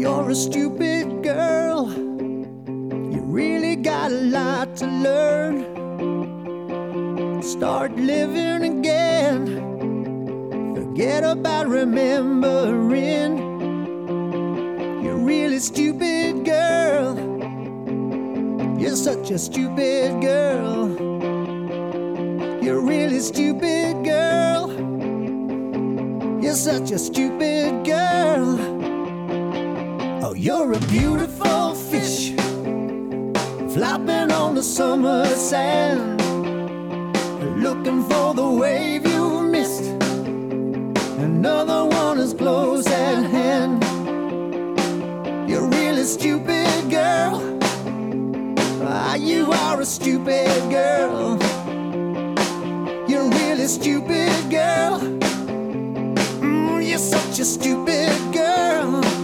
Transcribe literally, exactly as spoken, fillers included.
you're a stupid girl. You really got a lot to learn. Start living again. Forget about remembering. You're really stupid, girl. You're such a stupid girl. You're really stupid, girl. You're such a stupid girl. Oh, you're a beautiful fish, flopping on the summer sand, looking for the wave you missed. Another one is close at hand. You're really stupid, girl. Ah, you are a stupid girl. You're really stupid, girl. Mm, you're such a stupid girl.